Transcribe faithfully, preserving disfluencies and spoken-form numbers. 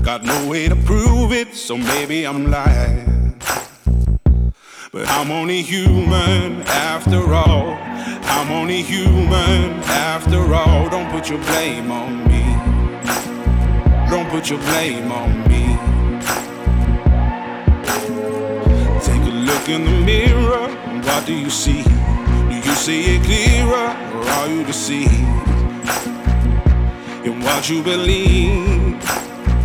Got no way to prove it, so maybe I'm lying. But I'm only human after all. I'm only human after all. Don't put your blame on me. Don't put your blame on me. Take a look in the mirror. What do you see? Do you see it clearer, or are you deceived in what you believe?